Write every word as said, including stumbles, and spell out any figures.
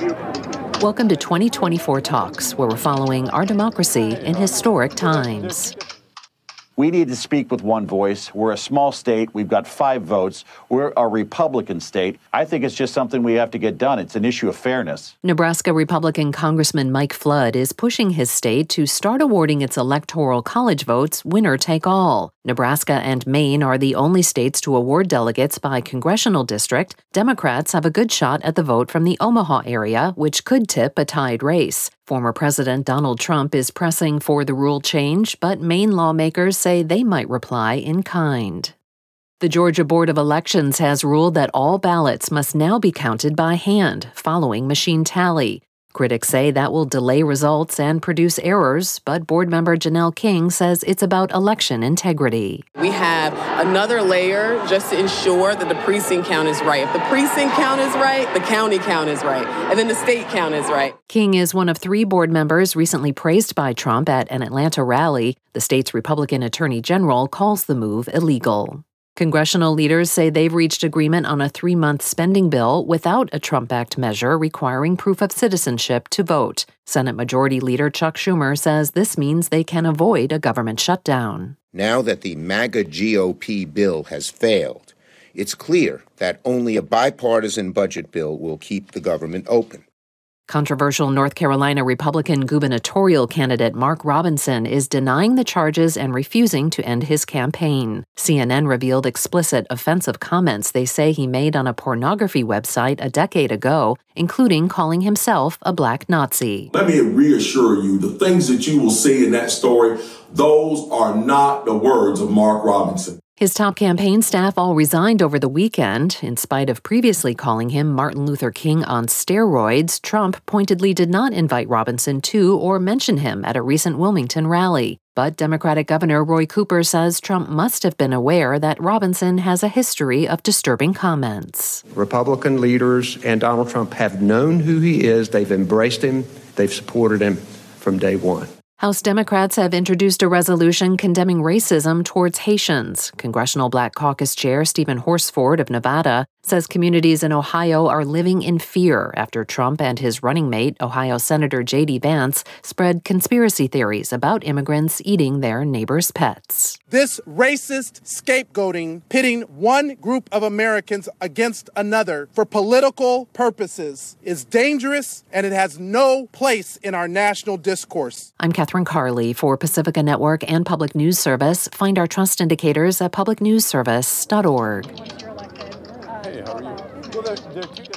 Welcome to twenty twenty-four Talks, where we're following our democracy in historic times. We need to speak with one voice. We're a small state. We've got five votes. We're a Republican state. I think it's just something we have to get done. It's an issue of fairness. Nebraska Republican Congressman Mike Flood is pushing his state to start awarding its electoral college votes winner take all. Nebraska and Maine are the only states to award delegates by congressional district. Democrats have a good shot at the vote from the Omaha area, which could tip a tied race. Former President Donald Trump is pressing for the rule change, but Maine lawmakers say they might reply in kind. The Georgia Board of Elections has ruled that all ballots must now be counted by hand, following machine tally. Critics say that will delay results and produce errors, but board member Janelle King says it's about election integrity. We have another layer just to ensure that the precinct count is right. If the precinct count is right, the county count is right, and then the state count is right. King is one of three board members recently praised by Trump at an Atlanta rally. The state's Republican Attorney General calls the move illegal. Congressional leaders say they've reached agreement on a three-month spending bill without a Trump Act measure requiring proof of citizenship to vote. Senate Majority Leader Chuck Schumer says this means they can avoid a government shutdown. Now that the MAGA G O P bill has failed, it's clear that only a bipartisan budget bill will keep the government open. Controversial North Carolina Republican gubernatorial candidate Mark Robinson is denying the charges and refusing to end his campaign. C N N revealed explicit offensive comments they say he made on a pornography website a decade ago, including calling himself a black Nazi. Let me reassure you, the things that you will see in that story, those are not the words of Mark Robinson. His top campaign staff all resigned over the weekend. In spite of previously calling him Martin Luther King on steroids, Trump pointedly did not invite Robinson to or mention him at a recent Wilmington rally. But Democratic Governor Roy Cooper says Trump must have been aware that Robinson has a history of disturbing comments. Republican leaders and Donald Trump have known who he is. They've embraced him. They've supported him from day one. House Democrats have introduced a resolution condemning racism towards Haitians. Congressional Black Caucus Chair Stephen Horsford of Nevada says communities in Ohio are living in fear after Trump and his running mate, Ohio Senator J D Vance, spread conspiracy theories about immigrants eating their neighbors' pets. This racist scapegoating, pitting one group of Americans against another for political purposes, is dangerous and it has no place in our national discourse. I'm Catherine Carley for Pacifica Network and Public News Service. Find our trust indicators at public news service dot org. Hey, how are you? Well, they're, they're